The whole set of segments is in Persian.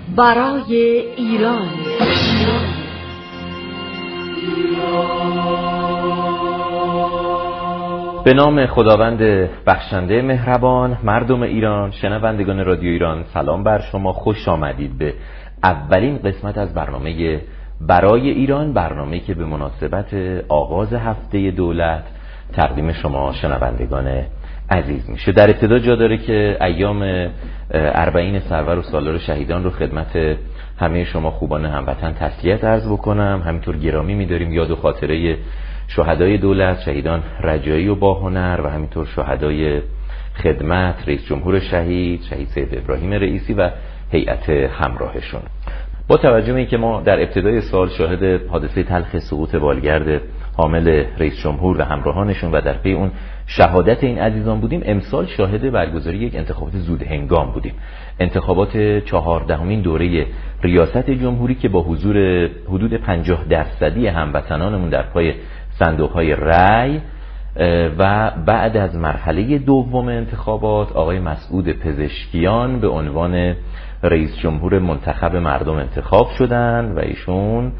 برای ایران. به نام خداوند بخشنده مهربان. مردم ایران، شنوندگان رادیو ایران، سلام بر شما. خوش آمدید به اولین قسمت از برنامه برای ایران، برنامه‌ای که به مناسبت آغاز هفته دولت تقدیم شما شنوندگان عزیز میشه. در ابتدا جا داره که ایام اربعین سرور و سالار شهیدان رو خدمت همه شما خوبان هموطن تسلیت عرض بکنم. همینطور گرامی می‌داریم یاد و خاطره شهدای دولت، شهیدان رجایی و باهنر و همینطور شهدای خدمت، رئیس جمهور شهید سید ابراهیم رئیسی و هیئت همراهشون. با توجه به اینکه ما در ابتدای سال شاهد حادثه تلخ سقوط بالگرد حامل رئیس جمهور و همراهانشون و در پی اون شهادت این عزیزان بودیم، امسال شاهد برگزاری یک انتخابات زود هنگام بودیم. انتخابات 14مین دوره ریاست جمهوری که با حضور حدود 50% هموطنانمون در پای صندوق‌های رأی و بعد از مرحله دوم انتخابات آقای مسعود پزشکیان به عنوان رئیس جمهور منتخب مردم انتخاب شدن و ایشون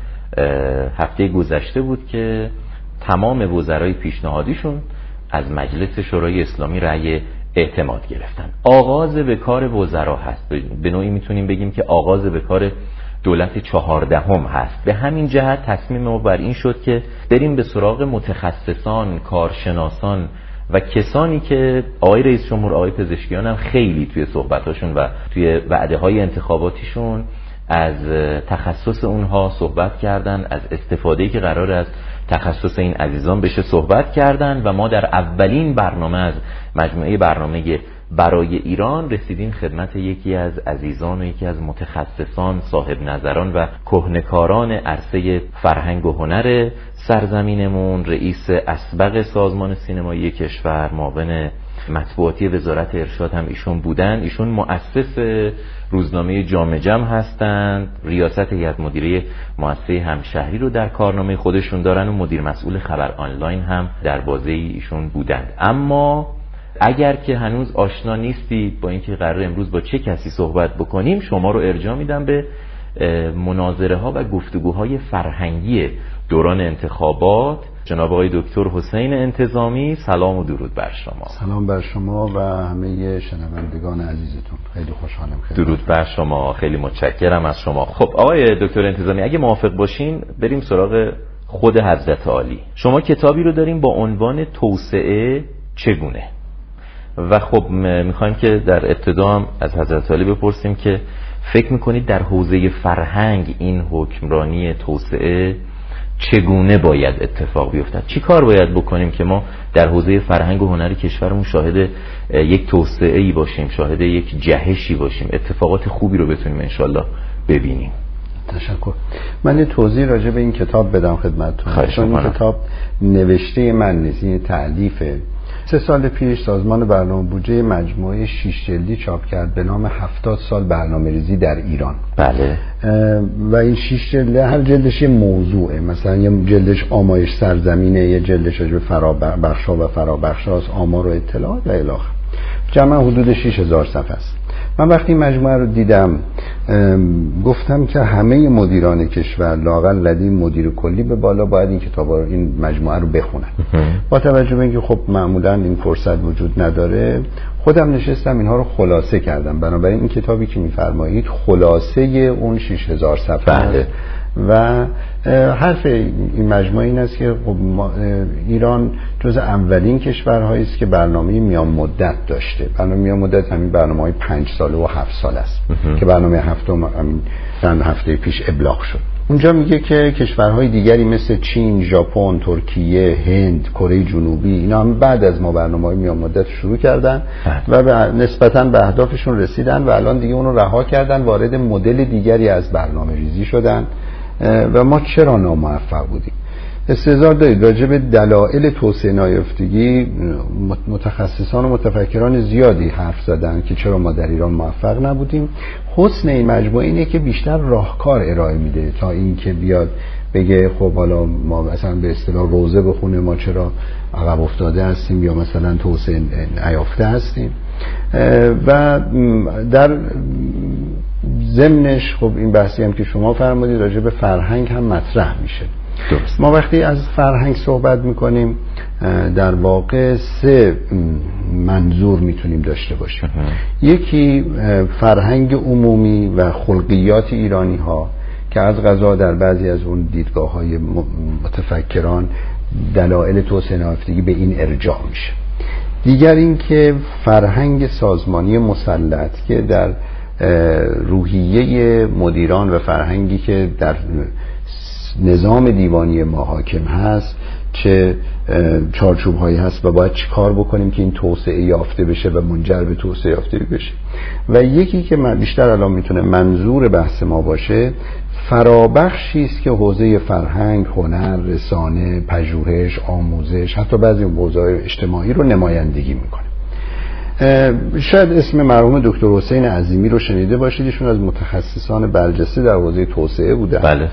هفته گذشته بود که تمام وزرای پیشنهادیشون از مجلس شورای اسلامی رأی اعتماد گرفتن. آغاز به کار وزرا هست. به نوعی میتونیم بگیم که آغاز به کار دولت 14 هست. به همین جهت تصمیم ما بر این شد که بریم به سراغ متخصصان، کارشناسان و کسانی که آقای رئیس جمهور آقای پزشکیان هم خیلی توی صحبتاشون و توی وعده‌های انتخاباتیشون از تخصص اونها صحبت کردن، از استفاده‌ای که قرار از تخصص این عزیزان بشه صحبت کردن و ما در اولین برنامه از مجموعه برنامه برای ایران رسیدیم خدمت یکی از عزیزان و یکی از متخصصان، صاحب نظران و کهنکاران عرصه فرهنگ و هنر سرزمینمون، رئیس اسبق سازمان سینمایی کشور، معاون مطبوعاتی وزارت ارشاد هم ایشون بودن. ایشون مؤسس روزنامه جامع جم هستند، ریاست هیئت مدیره مؤسسه همشهری رو در کارنامه خودشون دارن و مدیر مسئول خبر آنلاین هم در بازه ایشون بودند. اما اگر که هنوز آشنا نیستید با اینکه قرار امروز با چه کسی صحبت بکنیم، شما رو ارجاع میدم به مناظره ها و گفتگوهای فرهنگی دوران انتخابات. جناب آقای دکتر حسین انتظامی، سلام و درود بر شما. سلام بر شما و همه شنوندگان عزیزتون. خیلی خوشحالم. درود بر شما، خیلی متشکرم از شما. خب آقای دکتر انتظامی، اگه موافق باشین بریم سراغ خود حضرت عالی. شما کتابی رو داریم با عنوان توسعه چگونه و خب میخوایم که در ابتدا هم از حضرت عالی بپرسیم که فکر میکنید در حوزه فرهنگ این حکمرانی توسعه چگونه باید اتفاق بیفتد؟ چی کار باید بکنیم که ما در حوزه فرهنگ و هنر کشورمون شاهد یک توسعه‌ای باشیم، شاهد یک جهشی باشیم، اتفاقات خوبی رو بتونیم انشالله ببینیم؟ تشکر. من توضیح راجع به این کتاب بدم خدمتتون. چون این کتاب نوشته من نیست، این تألیفه. 3 سال پیش سازمان برنامه بودجه مجموعه 6 جلدی چاپ کرد به نام 70 سال برنامه‌ریزی در ایران. بله. و این 6 جلد هر جلدش یه موضوعه. مثلا یه جلدش آمایش سرزمینه، یه جلدش راجع به فرابخشا و فرابخشاست، آمار و اطلاعات و الی آخر. جمع حدود 6000 صفحه است. من وقتی این مجموعه رو دیدم گفتم که همه مدیران کشور لااقل لدی مدیر کلی به بالا باید این کتاب رو، این مجموعه رو بخونن. با توجه به اینکه خب معمولا این فرصت وجود نداره، خودم نشستم اینها رو خلاصه کردم. بنابراین این کتابی که میفرمایید خلاصه اون 6000 صفحه و حرف این مجموعه این است که خب ایران جز اولین کشورهایی است که برنامه میان مدت داشته. برنامه میان مدت همین برنامه‌های 5 ساله و 7 ساله است که برنامه هفتم همین چند هفته پیش ابلاغ شد. اونجا میگه که کشورهای دیگری مثل چین، ژاپن، ترکیه، هند، کره جنوبی اینا هم بعد از ما برنامه‌های میان مدت شروع کردن و نسبتاً به اهدافشون رسیدن و الان دیگه اون رو رها کردن، وارد مدل دیگری از برنامه‌ریزی شدن. و ما چرا ناموفق بودیم؟ استدلال دارید راجع به دلایل توسعه نیافتگی متخصصان و متفکران زیادی حرف زدن که چرا ما در ایران موفق نبودیم. حسن این مجموعه اینه که بیشتر راهکار ارائه میده تا اینکه بیاد بگه خب حالا ما مثلا به اصطلاح روزه بخونه ما چرا عقب افتاده هستیم یا مثلا توسعه نیافته هستیم. و در ضمنش خب این بحثی هم که شما فرمودید راجع به فرهنگ هم مطرح میشه. درست. ما وقتی از فرهنگ صحبت میکنیم در واقع 3 منظور میتونیم داشته باشیم. یکی فرهنگ عمومی و خلقیات ایرانی ها که از قضا در بعضی از اون دیدگاه های متفکران دلایل توسعه یافتگی به این ارجاع میشه. دیگر این که فرهنگ سازمانی مسلط که در روحیه مدیران و فرهنگی که در نظام دیوانی ما حاکم هست چه چارچوب هایی هست و باید چی کار بکنیم که این توسعه یافته بشه و منجر به توسعه یافته بشه. و یکی که بیشتر الان میتونه منظور بحث ما باشه فرابخشی است که حوزه فرهنگ، هنر، رسانه، پژوهش، آموزش، حتی بعضی حوزه‌های اجتماعی رو نمایندگی میکنه. شاید اسم مرحوم دکتر حسین عظیمی رو شنیده باشید، ایشون از متخصصان برجسته در حوزه توسعه بودن. بله.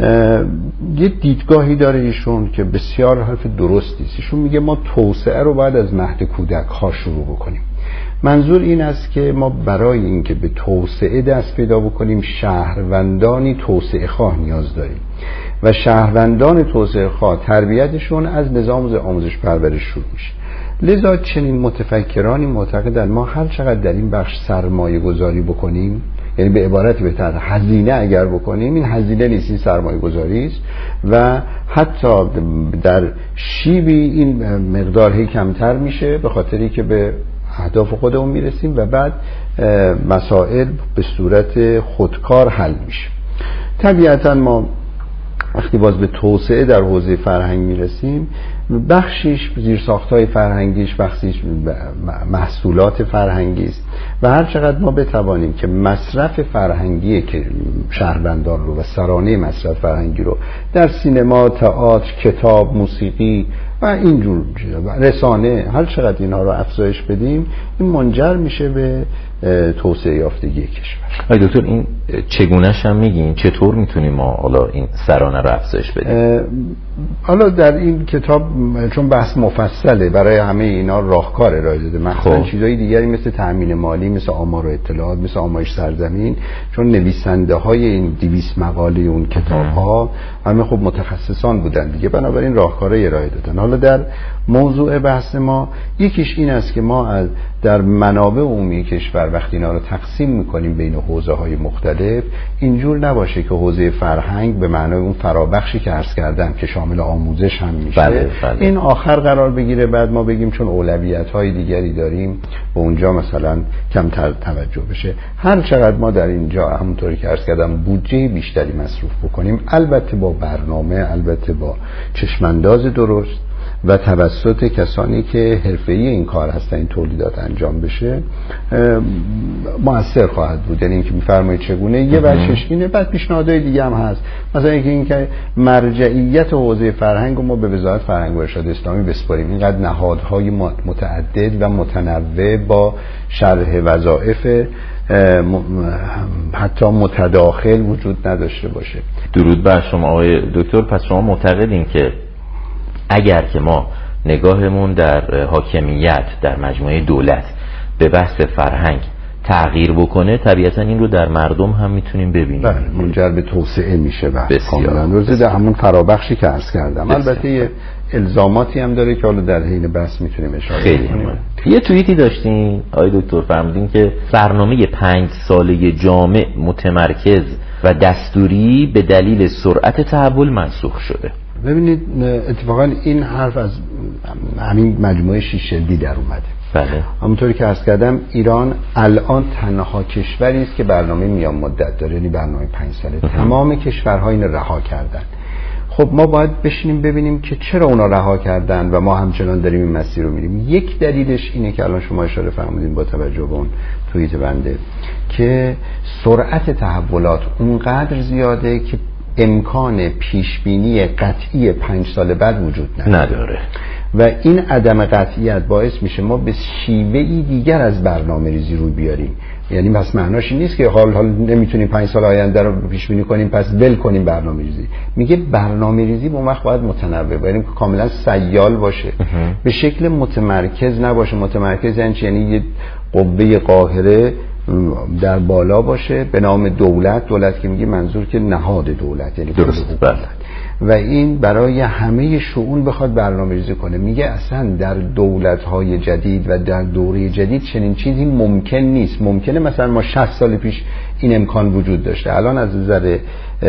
یه دیدگاهی داره ایشون که بسیار حرف درستی است. ایشون میگه ما توسعه رو باید از مهد کودک ها شروع بکنیم. منظور این است که ما برای اینکه به توسعه دست پیدا بکنیم شهروندانی توسعه خواه نیاز داریم و شهروندان توسعه خواه تربیتشون از نظام آموزش پرورش شروع میشه. لذا چنین متفکرانی معتقدند ما هر چقدر در این بخش سرمایه گذاری بکنیم، یعنی به عبارت بهتر هزینه اگر بکنیم، این هزینه نیست، این سرمایه گذاری است و حتی در شیبی این مقدار هی کمتر میشه به خاطری که به اهداف خودمون میرسیم و بعد مسائل به صورت خودکار حل میشه. طبیعتا ما وقتی باز به توسعه در حوزه فرهنگ میرسیم، بخشیش زیرساخت‌های فرهنگیش، بخشیش محصولات فرهنگی است و هر چقدر ما بتوانیم که مصرف فرهنگی که شهروندان رو و سرانه مصرف فرهنگی رو در سینما، تئاتر، کتاب، موسیقی و اینجور رسانه هر چقدر اینها رو افزایش بدیم، این منجر میشه به توسعه یافتگی کشور. آقای دکتر این چگونه‌ش هم میگین؟ چطور میتونیم ما حالا این سرانه رو افزایش بدیم؟ حالا در این کتاب چون بحث مفصله برای همه اینا راهکار ارائه داده، مثلا چیزای دیگری مثل تأمین مالی، مثل آمار و اطلاعات، مثل آمایش سرزمین، چون نویسنده های این 200 مقاله اون کتاب ها همه خب متخصصان بودن دیگه، بنابراین راهکارهای ارائه دادن. حالا در موضوع بحث ما یکیش این است که ما در منابع عمومی کشور وقتی اینا رو تقسیم میکنیم بین حوزه های مختلف، اینجور نباشه که حوزه فرهنگ به معنای اون فرابخشی که عرض کردم که شامل آموزش هم میشه بله. این آخر قرار بگیره، بعد ما بگیم چون اولویت های دیگری داریم به اونجا مثلا کمتر توجه بشه. هر چقدر ما در اینجا همونطوری که عرض کردم بودجه بیشتری مصرف بکنیم، البته با برنامه، البته با چشمانداز درست و توسط کسانی که حرفه‌ای این کار هستن این تولیدات انجام بشه، مؤثر خواهد بود. یعنی اینکه می‌فرمایید چگونه، یه بخشش اینه. بعد پیشنهادهای دیگه هم هست، مثلا اینکه مرجعیت حوزه فرهنگ رو ما به وزارت فرهنگ و ارشاد اسلامی بسپاریم. اینقدر نهادهای متعدد و متنوع با شرح وظایف حتی متداخل وجود نداشته باشه. درود بر شما آقای دکتر. پس شما معتقدین که اگر که ما نگاهمون در حاکمیت در مجموعه دولت به بحث فرهنگ تغییر بکنه، طبیعتا این رو در مردم هم میتونیم ببینیم. بله، منجر به توسعه میشه. کاملا در همون فرابخشی که عرض کردم. البته یه الزاماتی هم داره که حالا در حین بحث میتونیم اشاره کنیم. یه توییتی داشتین آقای دکتر، فرمودین که برنامه 5 ساله جامع متمرکز و دستوری به دلیل سرعت تحول منسوخ شده. ببینید اتفاقا این حرف از همین مجموعه 6 جلدی در اومده. بله. همونطوری که عرض کردم ایران الان تنها کشوری است که برنامه میان مدت داره، یعنی برنامه 5 ساله. تمام کشورها این رها کردن. خب ما باید بشینیم ببینیم که چرا اونا رها کردن و ما همچنان داریم این مسیر رو میریم. یک دلیلش اینه که الان شما اشاره فرمودین با توجه به اون توییت بنده که سرعت تحولات اونقدر زیاده که امکان پیشبینی قطعی 5 سال بعد وجود نداره و این عدم قطعیت باعث میشه ما به شیوهی دیگر از برنامه ریزی روی بیاریم. یعنی پس معناش این نیست که حال نمیتونیم 5 سال آینده رو پیش بینی کنیم پس ول کنیم برنامه ریزی. میگه برنامه ریزی به اون وقت باید متنوع باشه، کاملا سیال باشه، به شکل متمرکز نباشه. متمرکز یعنی یه قوه قاهره در بالا باشه به نام دولت که میگی منظور که نهاد دولت، یعنی درست. و این برای همه شؤون بخواد برنامه‌ریزی کنه. میگه اصلا در دولت‌های جدید و در دوره جدید چنین چیزی ممکن نیست. ممکنه مثلا ما 60 سال پیش این امکان وجود داشته، الان از نظر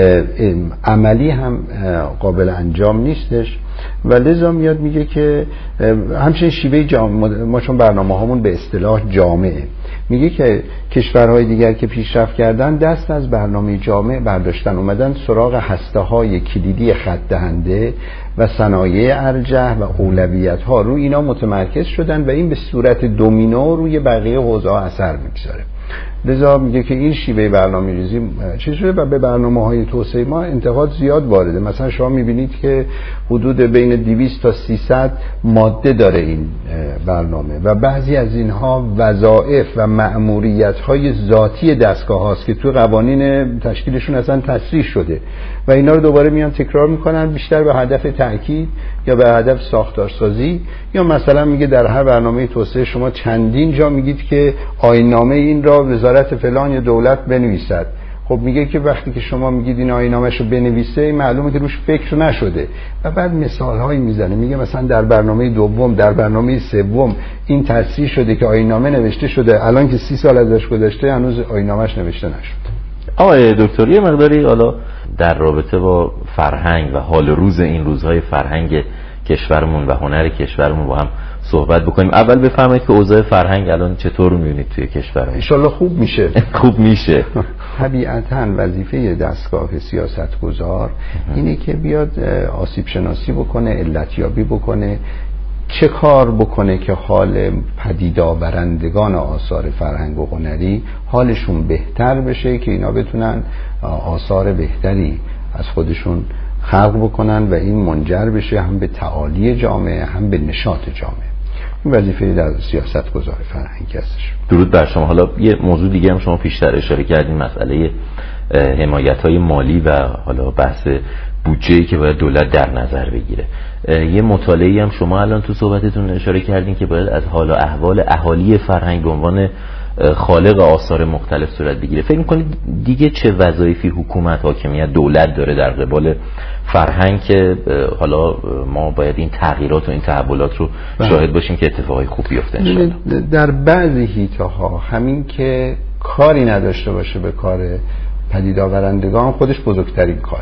عملی هم قابل انجام نیستش و لذا میاد میگه که همچنین شیوه ما چون برنامه‌هامون به اصطلاح جامعه، میگه که کشورهای دیگر که پیشرفت کردن دست از برنامه جامع برداشتن، اومدن سراغ هسته‌های کلیدی خط دهنده و صنایع ارجح و اولویت‌ها رو اینا متمرکز شدن و این به صورت دومینو روی بقیه حوزه‌ها اثر می‌گذاره. لذا میگه که این شیوه برنامه‌ریزی چیز شده و به برنامه‌های توسعه ما انتقاد زیاد وارده. مثلا شما می‌بینید که حدود بین 200 تا 300 ماده داره این برنامه و بعضی از اینها وظایف و مأموریت‌های ذاتی دستگاه‌هاست که تو قوانین تشکیلشون اصلا تصریح شده و اینا رو دوباره میان تکرار میکنن، بیشتر به هدف تأکید یا به هدف ساختارسازی. یا مثلا میگه در هر برنامه توسعه شما چندین جا میگید که آیین‌نامه این را وزارت فلان یا دولت بنویسد. خب میگه که وقتی که شما میگید این آیین‌نامه‌شو بنویسه معلومه که روش فکر نشده و بعد مثال‌هایی میزنه. میگه مثلا در برنامه دوم، در برنامه سوم این تصریح شده که آیین‌نامه نوشته شده، الان که 30 سال ازش گذشته هنوز آیین‌نامه‌اش نوشته نشده. آقای دکتر یه مقداری حالا در رابطه با فرهنگ و حال روز این روزهای فرهنگ کشورمون و هنر کشورمون با هم صحبت بکنیم. اول بفرمایید که اوضاع فرهنگ الان چطور می‌بینید توی کشور؟ ان شاءالله خوب میشه. خوب میشه. طبیعتاً وظیفه دستگاه سیاستگزار اینه که بیاد آسیب شناسی بکنه، علتیابی بکنه، چه کار بکنه که حال پدید آورندگان آثار فرهنگ و هنری حالشون بهتر بشه که اینا بتونن آثار بهتری از خودشون خلق بکنن و این منجر بشه هم به تعالی جامعه هم به نشاط جامعه. این وظیفه در سیاستگزار فرهنگی هستش. درود بر شما. حالا یه موضوع دیگه هم شما پیشتر اشاره کردین، مسئله حمایت‌های مالی و حالا بحث بودجه‌ای که باید دولت در نظر بگیره. یه مطالعه‌ای هم شما الان تو صحبتتون اشاره کردین که باید از حال و احوال اهالی فرهنگ به عنوان خالق آثار مختلف صورت بگیره. فکر می‌کنید دیگه چه وظایفی حکومت، حاکمیت، دولت داره در قبال فرهنگ که حالا ما باید این تغییرات و این تحولات رو شاهد باشیم که اتفاقای خوب بیفته ان شاءالله؟ در بعضی حیطه‌ها همین که کاری نداشته باشه به کار پدید آورندگان خودش بزرگترین کاره.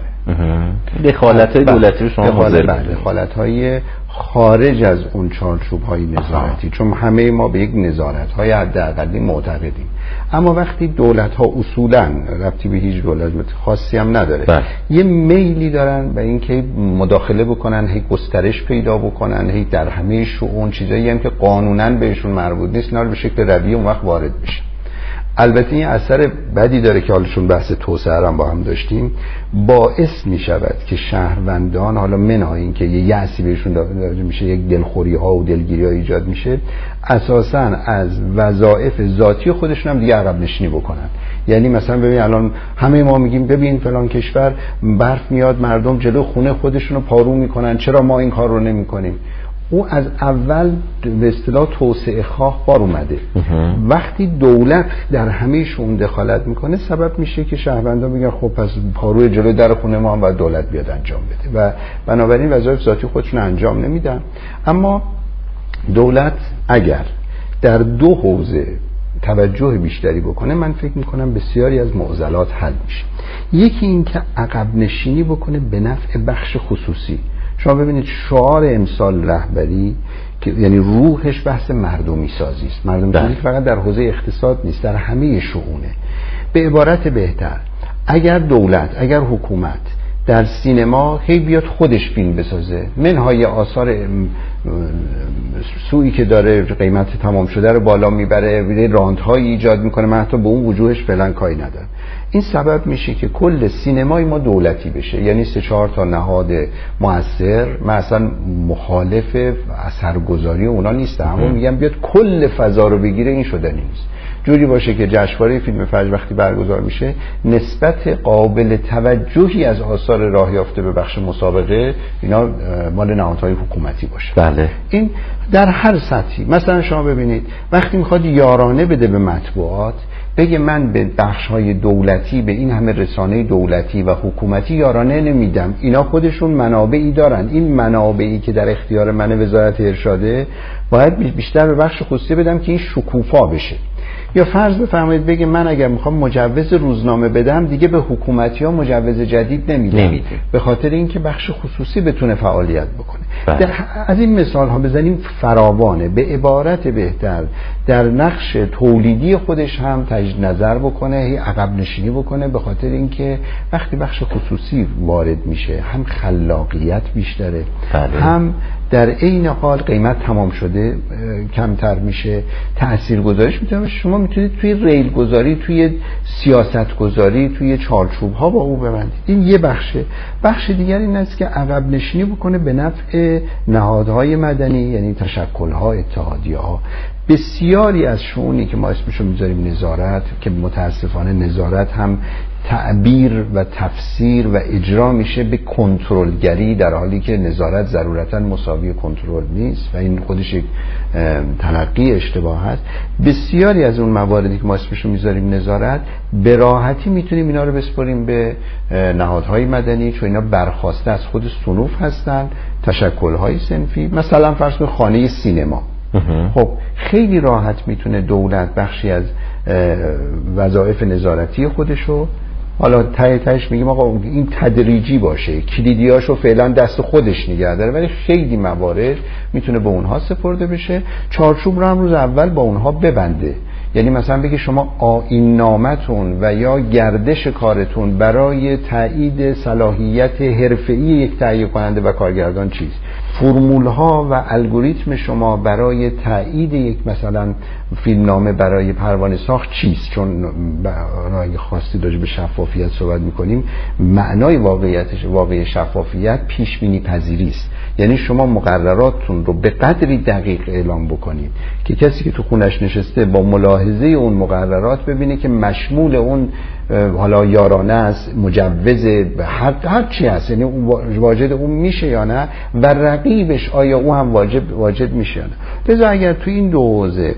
دخالت‌های دولتی رو شما حاضر بودید؟ دخالت‌های خارج از اون چارچوب‌های نظارتی، چون همه ما به یک نظارت‌های حداقلی معتقدیم. اما وقتی دولت‌ها اصولاً ربطی به هیچ دولت خاصی هم نداره، یه میلی دارن به اینکه مداخله بکنن، هی گسترش پیدا بکنن، هی در همه شؤون چیزایی هم که قانوناً بهشون مربوط نیست اینا رو به شکل رویه اون وقت وارد بشه. البته این اثر بدی داره که حالشون بحث توسعه هم با هم داشتیم، باعث می شود که شهروندان حالا منهای این که یه یأسی بهشون داده میشه، یک دلخوری ها و دلگیری ها ایجاد میشه، اساساً از وظایف ذاتی خودشون هم دیگه عقب نشینی بکنن. یعنی مثلا ببین الان همه ما میگیم ببین فلان کشور برف میاد مردم جلو خونه خودشونو پارو میکنن، چرا ما این کار رو نمیکنیم؟ او از اول به اصطلاح توسعه خواه بار اومده. وقتی دولت در همه شون دخالت میکنه سبب میشه که شهروندان میگن خب پس پاروی جلوی در خونه ما هم باید دولت بیاد انجام بده و بنابراین وظایف ذاتی خودشون انجام نمیدن. اما دولت اگر در دو حوزه توجه بیشتری بکنه من فکر میکنم بسیاری از معضلات حل میشه. یکی این که عقب نشینی بکنه به نفع بخش خصوصی. شما ببینید شعار امسال رهبری که یعنی روحش بحث مردمی سازی است. مردمی سازی فقط در حوزه اقتصاد نیست، در همه شؤونه. به عبارت بهتر اگر دولت، اگر حکومت در سینما هی بیاد خودش فیلم بسازه، منهای آثار سویی که داره قیمت تمام شده رو بالا میبره، راندهایی ایجاد میکنه، من حتی به اون وجوهش فعلا کاری ندارم، این سبب میشه که کل سینمای ما دولتی بشه. یعنی 3-4 تا نهاد مؤثر، من اصلا مخالف اثرگذاری اونا نیستم، اما میگم بیاد کل فضا رو بگیره، این شدنی نیست. جوری باشه که جشنواره فیلم فجر وقتی برگزار میشه نسبت قابل توجهی از آثار راه یافته به بخش مسابقه اینا مال نهادهای حکومتی باشه. بله. این در هر سطحی. مثلا شما ببینید وقتی میخواد یارانه بده به مطبوعات بگه من به بخش‌های دولتی، به این همه رسانه دولتی و حکومتی یارانه نمیدم، اینا خودشون منابعی دارن، این منابعی که در اختیار من وزارت ارشاده باید بیشتر به بخش خصوصی بدم که این شکوفا بشه. یا فرض بفرمایید بگه من اگر میخوام مجوز روزنامه بدم دیگه به حکومتی ها مجوز جدید نمیدم، به خاطر اینکه بخش خصوصی بتونه فعالیت بکنه. از این مثال ها بزنیم فراوانه. به عبارت بهتر در نقش تولیدی خودش هم تجدید نظر بکنه، عقب نشینی بکنه، به خاطر اینکه وقتی بخش خصوصی وارد میشه هم خلاقیت بیشتره، هم در عین حال قیمت تمام شده کمتر میشه، تاثیرگذاریش میتونه. شما میتونید توی ریل گذاری، توی سیاست گذاری، توی چارچوب ها با او ببندید. این یه بخشه. بخش دیگر این است که عقب نشینی بکنه به نفع نهادهای مدنی، یعنی تشکل‌ها، اتحادیه‌ها. بسیاری از شؤونی که ما اسمشو میذاریم نظارت، که متاسفانه نظارت هم تعبیر و تفسیر و اجرا میشه به کنترلگری، در حالی که نظارت ضرورتا مساوی کنترل نیست و این خودش یک تلقی اشتباه هست. بسیاری از اون مواردی که ما اسمشو میذاریم نظارت به راحتی میتونیم اینا رو بسپاریم به نهادهای مدنی، چون اینا برخواسته از خود صنوف هستن، تشکل‌های صنفی. مثلا فرض کنید خانه سینما، خب خیلی راحت میتونه دولت بخشی از وظایف نظارتی خودشو، حالا تهش میگیم آقا این تدریجی باشه، کلیدیاشو فعلا دست خودش نگه داره، ولی خیلی موارد میتونه به اونها سپرده بشه. چارچوب رو هم روز اول با اونها ببنده. یعنی مثلا بگی شما آیین نامتون و یا گردش کارتون برای تایید صلاحیت حرفه‌ای یک تهیه کننده و کارگردان چیست، فرمول ها و الگوریتم شما برای تایید یک مثلا فیلمنامه برای پروانه ساخت چیست، چون برای خاصی راجع به شفافیت صحبت میکنیم. معنای واقعی شفافیت پیش بینی پذیری است. یعنی شما مقرراتتون رو به قدری دقیق اعلام بکنید که کسی که تو خونش نشسته با ملاحظه اون مقررات ببینه که مشمول اون حالا یارانه است، مجوز هر چی هست، یعنی واجد اون میشه یا نه، و رقیبش آیا اون هم واجد میشه یا نه. لذا اگر تو این دو حوزه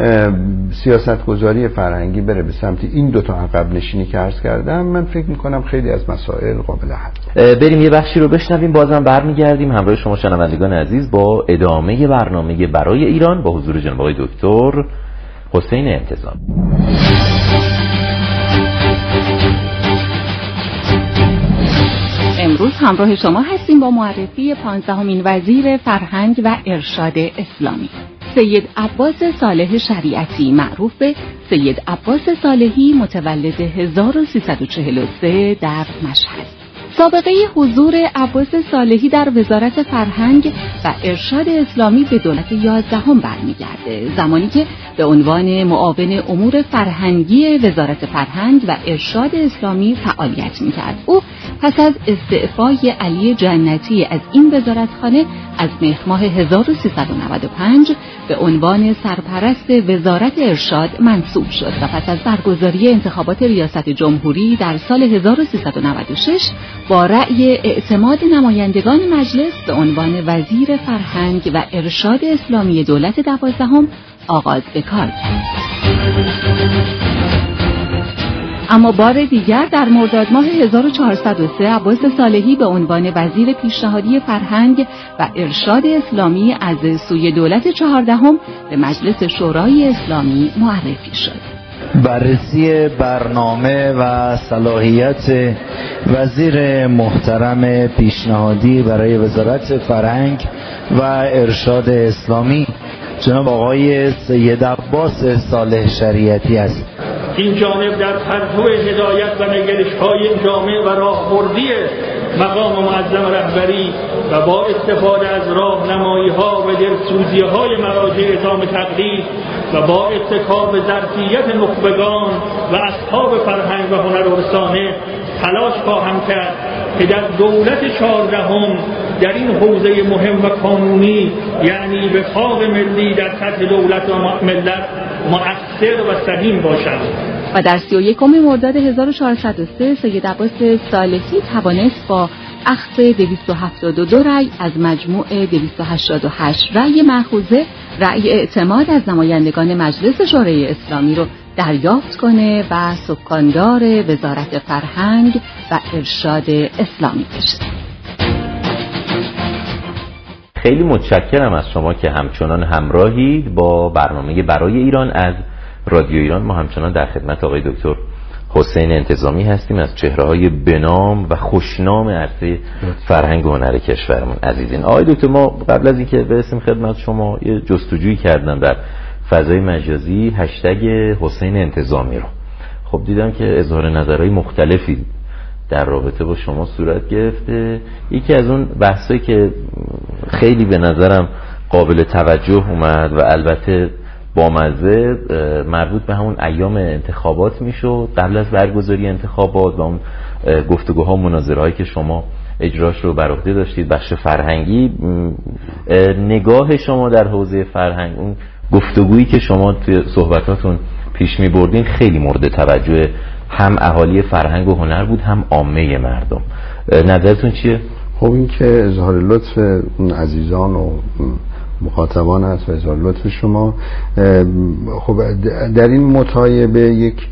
سیاست گذاری فرهنگی بره به سمت این دو تا عقب نشینی که عرض کردم، من فکر میکنم خیلی از مسائل قابل حل. بریم یه بخشی رو بشنویم، بازم برمیگردیم همراه شما شنوندگان عزیز با ادامه برنامه برای ایران با حضور جناب آقای دکتر حسین انتظامی. امروز همراه شما هستیم با معرفی 15مین وزیر فرهنگ و ارشاد اسلامی، سید عباس صالح شریعتی، معروف به سید عباس صالحی، متولد 1343 در مشهد. سابقه حضور عباس صالحی در وزارت فرهنگ و ارشاد اسلامی به دولت 11 برمیگرده، زمانی که به عنوان معاون امور فرهنگی وزارت فرهنگ و ارشاد اسلامی فعالیت می‌کرد. او پس از استعفای علی جنتی از این وزارتخانه از مهر ماه 1395 به عنوان سرپرست وزارت ارشاد منصوب شد و پس از برگزاری انتخابات ریاست جمهوری در سال 1396 با رأی اعتماد نمایندگان مجلس به عنوان وزیر فرهنگ و ارشاد اسلامی دولت 12 آغاز به کار کرد. اما بار دیگر در مرداد ماه 1403 عباس صالحی به عنوان وزیر پیشنهادی فرهنگ و ارشاد اسلامی از سوی دولت 14 به مجلس شورای اسلامی معرفی شد. بررسی برنامه و صلاحیت وزیر محترم پیشنهادی برای وزارت فرهنگ و ارشاد اسلامی جناب آقای سید عباس صالح شریعتی است. این جانب در پرتو هدایت و نگرش‌های جامع و راهبردی مقام معظم رهبری و با استفاده از راهنمایی‌ها و دلسوزی‌های مراجع اعظام تقدیس و با اتکا به ظرفیت نخبگان و اصحاب فرهنگ و هنر و رسانه تلاش خواهم کرد که در دولت 14 در این حوزه مهم و قانونی، یعنی وفاق ملی در سطح دولت و ملت، مؤثر و سهیم باشد. و در 31 مرداد 1403 سید عباس صالحی توانست با اخذ 272 رأی از مجموع 288 رأی مأخوذه رأی اعتماد از نمایندگان مجلس شورای اسلامی رو دریافت کنه و سکاندار وزارت فرهنگ و ارشاد اسلامی بشه. خیلی متشکرم از شما که همچنان همراهید با برنامه برای ایران از رادیو ایران. ما همچنان در خدمت آقای دکتر حسین انتظامی هستیم از چهره‌های بنام و خوشنام عرصه فرهنگ و هنر کشورمون. عزیزین آقای دکتر، ما قبل از اینکه برسیم خدمت شما یه جستجویی کردم در فضای مجازی هشتگ حسین انتظامی رو. خب دیدم که اظهار نظرهای مختلفی در رابطه با شما صورت گرفته. یکی از اون بحثایی که خیلی به نظرم قابل توجه اومد و البته بامزه مربوط به همون ایام انتخابات میشد، قبل از برگزاری انتخابات و اون گفتگوها و مناظرهایی که شما اجراش رو بر عهده داشتید بخش فرهنگی. نگاه شما در حوزه فرهنگ، اون گفتگویی که شما توی صحبتاتون پیش می بردین خیلی مورد توجه هم اهالی فرهنگ و هنر بود هم عامه مردم. نظرتون چیه؟ خب این که اظهار لطف اون عزیزان و مخاطبان است و اظهار لطف شما. خب در این مطایبه یک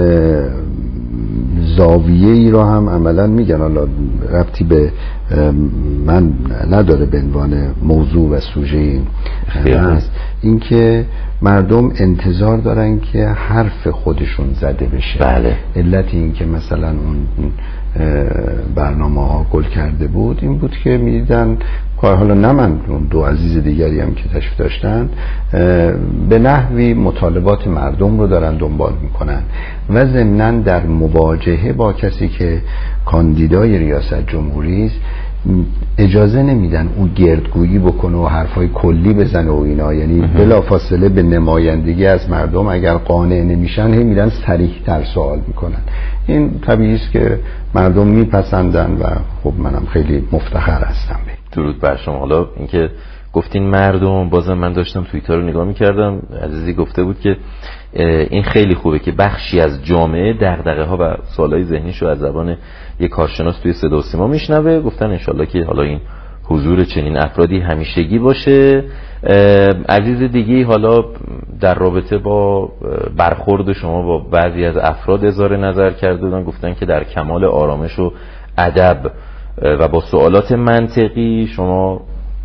زاویه ای را هم عملا میگن، حالا ربطی به من نداره به عنوان موضوع و سوژه این هست، این که مردم انتظار دارن که حرف خودشون زده بشه. بله. علت این که مثلا اون برنامه ها گل کرده بود این بود که میدیدن کار، حالا نه من، اون دو عزیز دیگری هم که تشریف داشتن، به نحوی مطالبات مردم رو دارن دنبال میکنن و ضمناً در مواجهه با کسی که کاندیدای ریاست جمهوری است اجازه نمیدن اون گردگویی بکنه و حرفای کلی بزنه و اینا، یعنی بلافاصله به نمایندگی از مردم اگر قانع نمیشن هی میرن صریح‌تر سوال میکنن. این طبیعی است که مردم میپسندن و خب منم خیلی مفتخر هستم. درود بر شما. حالا اینکه گفتین مردم، بازم من داشتم توییتر رو نگاه میکردم، عزیزی گفته بود که این خیلی خوبه که بخشی از جامعه دغدغه ها و سوالای ذهنیشو از زبان یک کارشناس توی صدا و سیما میشنوه. گفتن انشالله که حالا این حضور چنین افرادی همیشگی باشه. عزیز دیگه حالا در رابطه با برخورد شما با بعضی از افراد اظهار نظر کرده بودن، گفتن که در کمال آرامش و ادب و با سوالات منطقی شما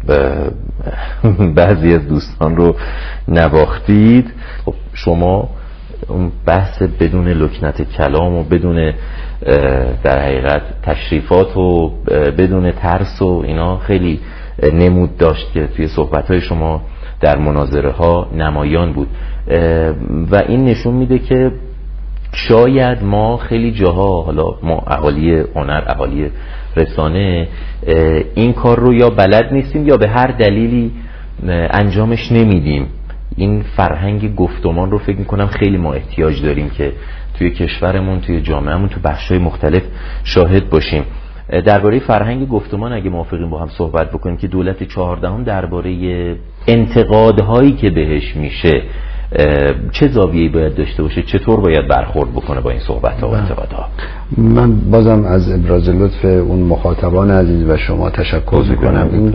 بعضی از دوستان رو نواختید. خب شما اون بحث بدون لکنت کلام و بدون در حقیقت تشریفات و بدون ترس و اینا خیلی نمود داشت که توی صحبت‌های شما در مناظره ها نمایان بود و این نشون میده که شاید ما خیلی جاها، حالا ما اهالی هنر، اهالی رسانه، این کار رو یا بلد نیستیم یا به هر دلیلی انجامش نمیدیم. این فرهنگ گفتمان رو فکر میکنم خیلی ما احتیاج داریم که توی کشورمون، توی جامعهمون، تو بخش‌های مختلف شاهد باشیم. درباره فرهنگ گفتمان اگه موافقیم با هم صحبت بکنیم که دولت 14 درباره انتقادهایی که بهش میشه چه زاویه‌ای باید داشته باشه، چطور باید برخورد بکنه با این صحبت‌ها و انتقادها. من بازم از ابراز لطف اون مخاطبان عزیز و شما تشکر می‌کنم. این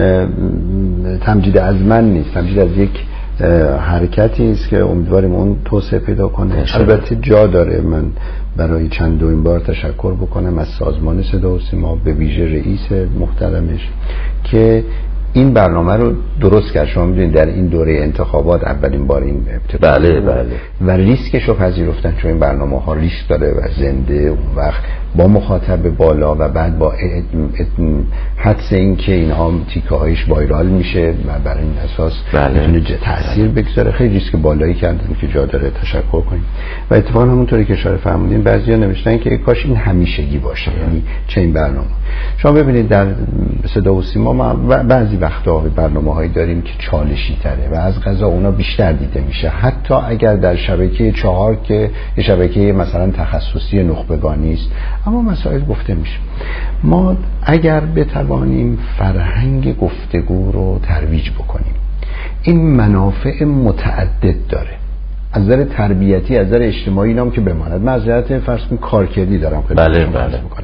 تمجید از من نیست، تمجید از یک حرکتی است که امیدواریم اون توسعه پیدا کنه. البته جا داره من برای چندمین بار تشکر بکنم از سازمان صدا و سیما، به ویژه رئیس محترمش که این برنامه رو درست کرد. شما میدونید در این دوره انتخابات اولین بار این ابتدا بله و ریسکش رو پذیرفتن، چون این برنامه ها ریسک داره و زنده اون وقت با مخاطب بالا و بعد با حدس این که اینها تیکه هایش وایرال میشه و بر این اساس میتونه تاثیر بگذاره. خیلی ریسک بالایی کردن که جا داره تشکر کنیم. و اتفاقا همونطوری که اشاره فرمودین بعضیا نوشتن که کاش این همیشگی باشه، یعنی چه این برنامه. شما ببینید در صدا و سیما ما بعضی وقتا برنامه‌هایی داریم که چالشی تره و از قضا اونا بیشتر دیده میشه، حتی اگر در شبکه 4 که یه شبکه مثلا تخصصی نخبگانی است، اما مسائل گفته میشه. ما اگر بتوانیم فرهنگ گفتگو رو ترویج بکنیم، این منافع متعدد داره، از نظر تربیتی، از نظر اجتماعی نام که بماند. معذرت فرض کنم کارکردی دارم خیلی بله میکنم.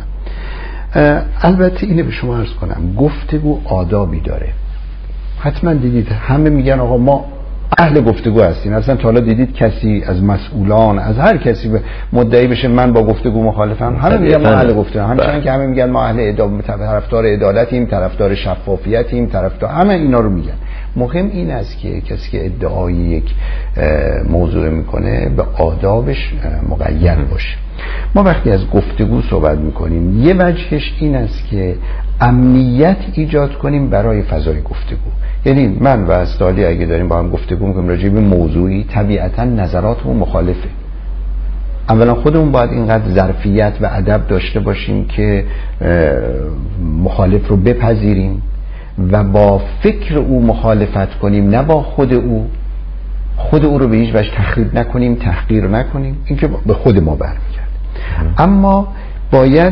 البته اینو به شما عرض کنم، گفتگو آدابی داره. حتما دیدید همه میگن آقا ما اهل گفتگو هستیم. اصلا تا حالا دیدید کسی از مسئولان، از هر کسی مدعی بشه من با گفتگو مخالفم؟ همه میگن ما اهل گفتگو، همچنین که همه میگن ما اهل طرفدار عدالتیم، طرفدار شفافیتیم، طرفدار همه اینا رو میگن. مهم این است که کسی که ادعای یک موضوع میکنه به آدابش مقید باشه. ما وقتی از گفتگو صحبت میکنیم یه وجهش این است که امنیت ایجاد کنیم برای فضای گفتگو. یعنی من و استالی اگه داریم با هم گفتگو میکنیم راجع به موضوعی، طبیعتا نظراتمون مخالفه. اولا خودمون باید اینقدر ظرفیت و ادب داشته باشیم که مخالف رو بپذیریم و با فکر او مخالفت کنیم، نه با خود او. خود او رو به هیچ وجه تخریب نکنیم، تحقیر نکنیم، این که به خود ما برمیگرده. اما باید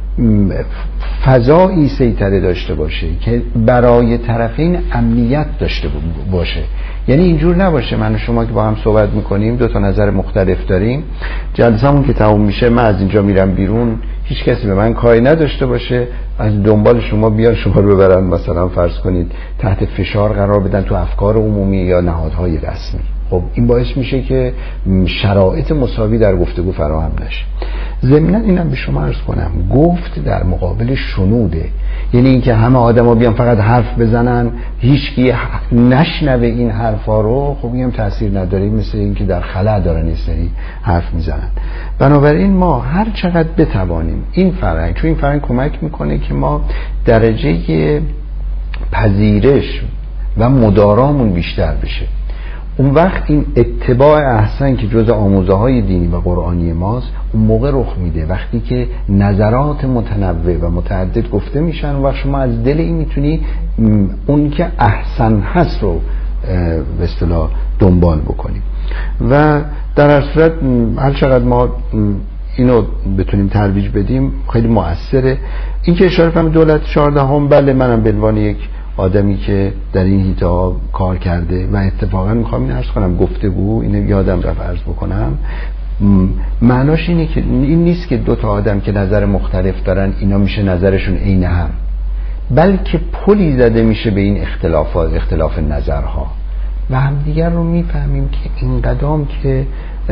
فضایی سیطره داشته باشه که برای طرفین امنیت داشته باشه. یعنی اینجور نباشه من و شما که با هم صحبت میکنیم، دو تا نظر مختلف داریم، جلسمون که تموم میشه من از اینجا میرم بیرون، هیچ کسی به من کاری نداشته باشه، از دنبال شما بیان شما رو ببرن مثلا فرض کنید تحت فشار قرار بدن تو افکار عمومی یا نهادهای رسمی. خب این باعث میشه که شرایط مساوی در گفتگو فراهم نشه. ضمناً اینم به شما عرض کنم، گفت در مقابل شنوده. یعنی اینکه همه آدما بیان فقط حرف بزنن، هیچکی نشنوه این حرفا رو، خب این هم تاثیر نداره، مثل اینکه در خلا دارن این سری حرف میزنن. بنابراین ما هر چقدر بتوانیم این فرهنگ، چون این فرهنگ کمک میکنه که ما درجه پذیرش و مدارامون بیشتر بشه. اون وقت این اتباع احسن که جز آموزه های دینی و قرآنی ماست، اون موقع رخ میده وقتی که نظرات متنوع و متعدد گفته میشن. اون وقت شما از دل این میتونی اون که احسن هست رو به اصطلاح دنبال بکنیم. و در هر صورت هر چقدر ما اینو بتونیم ترویج بدیم خیلی مؤثره. این که اشاره فرمودید دولت 14 بله، منم به عنوان یک آدمی که در این حیطه ها کار کرده و اتفاقا میخوام این عرض کنم، گفتگو اینو یادم رفت عرض بکنم، معناش اینه که این نیست که دو تا آدم که نظر مختلف دارن اینا میشه نظرشون عین هم، بلکه پلی زده میشه به این اختلاف نظرها و همدیگر رو میفهمیم که این قدم که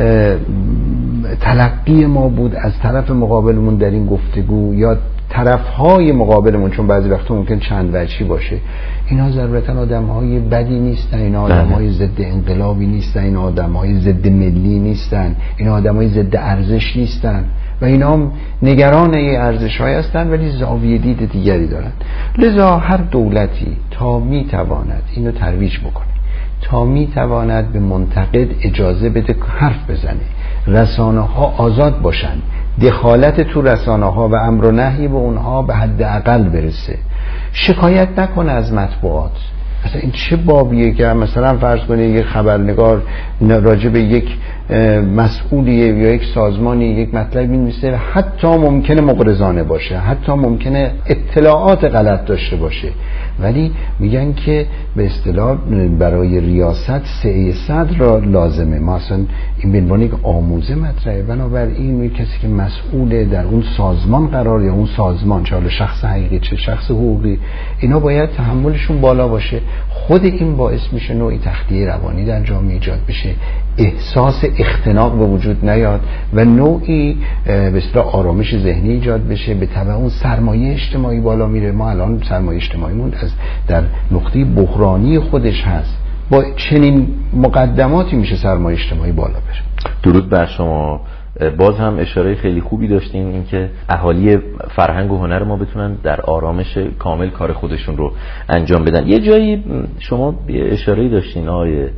تلقی ما بود از طرف مقابلمون در این گفتگو یا طرفهای مقابلمون، چون بعضی وقتا ممکن چند وجهی باشه، اینا ضرورتا آدمهای بدی نیستن، اینا آدمهای ضد انقلابی نیستن، اینا آدمهای ضد ملی نیستن، اینا آدمهای ضد ارزش نیستن و اینا هم نگران این ارزش‌های هستن ولی زاویه دید دیگری دارن. لذا هر دولتی تا میتواند اینو ترویج بکنه، تا میتواند به منتقد اجازه بده حرف بزنه، رسانه‌ها آزاد باشن، دخالت تو رسانه‌ها و امر و نهی به اونها به حد اقل برسه، شکایت نکنه از مطبوعات. اصلا این چه بابیه که مثلا فرض کنید یک خبرنگار راجع به یک مسئولیه یا یک سازمانی یک مطلبی می‌نویسه، حتی ممکنه مغرضانه باشه، حتی ممکنه اطلاعات غلط داشته باشه، ولی میگن که به اصطلاح برای ریاست سعی صدر را لازمه. ما اصلا این به عنوان یک آموزه مطرحه. بنابراین کسی که مسئول در اون سازمان قرار یا اون سازمان، چه حالا شخص حقیقی چه شخص حقوقی، اینا باید تحملشون بالا باشه. خود این باعث میشه نوعی تخلیه روانی در جامعه ایجاد بشه، احساس اختناق به وجود نیاد و نوعی به اصطلاح آرامش ذهنی ایجاد بشه. به تبع اون سرمایه اجتماعی بالا میره. ما الان سرمایه اجتماعیمون از در نقطه بحرانی خودش هست، با چنین مقدماتی میشه سرمایه اجتماعی بالا بره. درود بر شما. باز هم اشاره خیلی خوبی داشتین، اینکه اهالی فرهنگ و هنر ما بتونن در آرامش کامل کار خودشون رو انجام بدن. یه جایی شما اشاره داشتین آقای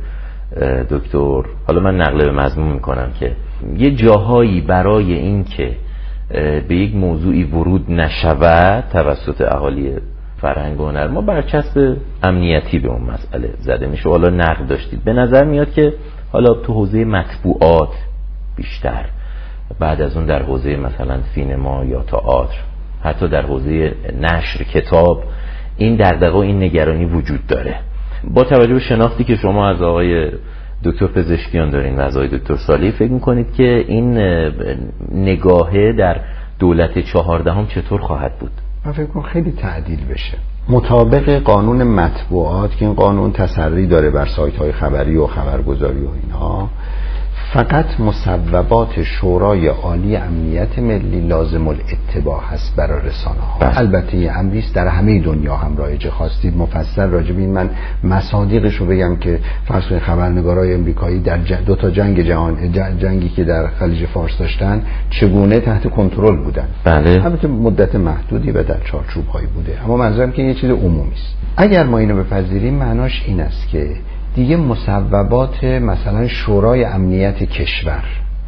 دکتر، حالا من نقل به مضمون میکنم، که یه جاهایی برای این که به یک موضوعی ورود نشود توسط اهالی فرهنگ و هنر ما برچسب امنیتی به اون مسئله زده میشه. حالا نقد داشتید، به نظر میاد که حالا تو حوزه مطبوعات بیشتر، بعد از اون در حوزه مثلا سینما یا تئاتر، حتی در حوزه نشر کتاب، این دغدغه و این نگرانی وجود داره. با توجه به شناختی که شما از آقای دکتر پزشکیان دارین و از آقای دکتر صالحی، فکر میکنید که این نگاهه در دولت 14 چطور خواهد بود؟ من فکر کنم خیلی تعدیل بشه مطابق قانون مطبوعات که این قانون تسری داره بر سایت‌های خبری و خبرگزاری و اینها. فقط مصوبات شورای عالی امنیت ملی لازم الاتباع هست برای رسانه‌ها. البته این امری است در همه دنیا هم رایجه. خواستید مفصل راجع به این من مصادیقش رو بگم که فرض کنید خبرنگارای امریکایی در دو تا جنگ جنگی که در خلیج فارس داشتن چگونه تحت کنترل بودن. بله. البته مدت محدودی و در چارچوب‌هایی بوده، اما منظورم که یه چیز عمومی است. اگر ما اینو بپذیریم معناش این است که دیگه مصوبات مثلا شورای امنیت کشور،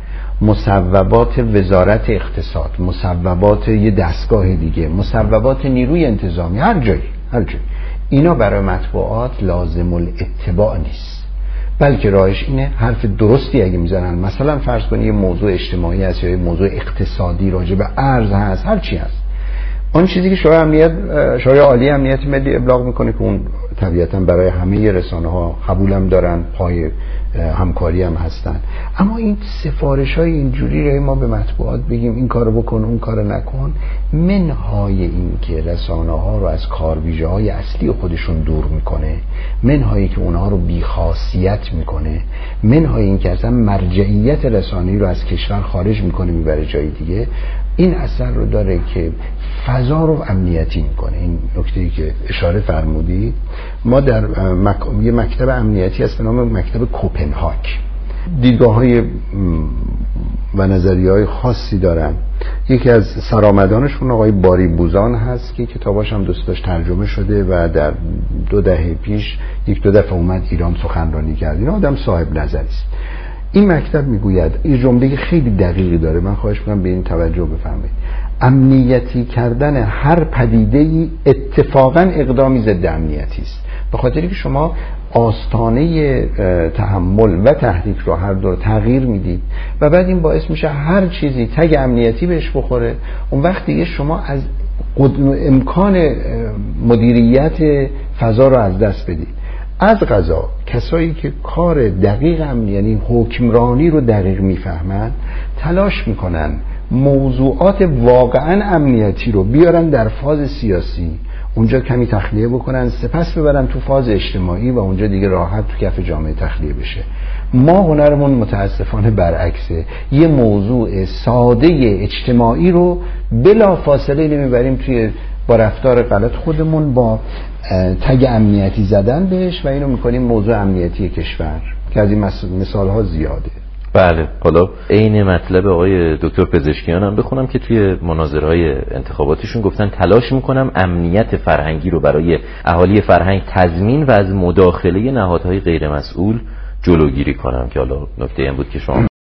مصوبات وزارت اقتصاد، مصوبات یه دستگاه دیگه، مصوبات نیروی انتظامی، هر جایی اینا برای مطبوعات لازم الاتباع نیست، بلکه راهش اینه حرف درستی اگه میزنن، مثلا فرض کنید یه موضوع اجتماعی هست یا یه موضوع اقتصادی راجع به ارز هست، هر چی هست، اون چیزی که شورای عالی امنیت ملی ابلاغ میکنه که اون طبیعتا برای همه رسانه‌ها قبولم دارن، پای همکاری هم هستن، اما این سفارش‌های اینجوری رو ما به مطبوعات بگیم این کارو بکن اون کارو نکن، منهای این که رسانه‌ها رو از کارویژه‌های اصلی خودشون دور میکنه، منهای که اونها رو بی‌خاصیت میکنه، منهای این که اصلا مرجعیت رسانه‌ای رو از کشور خارج میکنه میبره جای دیگه، این اثر رو داره که فضا رو امنیتی میکنه. این نکته‌ای که اشاره فرمودید، ما در یه مکتب امنیتی هست به نام مکتب کوپنهاگ، دیدگاه‌های و نظریه‌های خاصی دارن. یکی از سرآمدانشون آقای باری بوزان هست که کتاباش هم دوستاش ترجمه شده و در 2 دهه پیش 1-2 دفعه اومد ایران سخنرانی کرد. این آدم صاحب نظری است. این مکتب میگوید، این جمله خیلی دقیقی داره، من خواهش می‌کنم به این توجه بفرمایید، امنیتی کردن هر پدیده‌ای اتفاقاً اقدامی ضد امنیتی است، به خاطری که شما آستانه تحمل و تحریک رو هر دو تغییر میدید و بعد این باعث میشه هر چیزی تگ امنیتی بهش بخوره. اون وقت دیگه شما از امکان مدیریت فضا رو از دست بدید. از قضا کسایی که کار دقیق یعنی حکمرانی رو دقیق میفهمن تلاش میکنن موضوعات واقعا امنیتی رو بیارن در فاز سیاسی، اونجا کمی تخلیه بکنن، سپس ببرن تو فاز اجتماعی و اونجا دیگه راحت تو کف جامعه تخلیه بشه. ما هنرمون متاسفانه برعکسه، یه موضوع ساده اجتماعی رو بلا فاصله نمیبریم توی با رفتار غلط خودمون با تگ امنیتی زدن بهش و اینو میکنیم موضوع امنیتی کشور که از این مثال ها زیاده. بله، حالا عین مطلب آقای دکتر پزشکیان هم بخونم که توی مناظرهای انتخاباتیشون گفتن تلاش میکنم امنیت فرهنگی رو برای اهالی فرهنگ تضمین و از مداخله نهادهای غیر مسئول جلوگیری کنم، که حالا نکته این بود که شما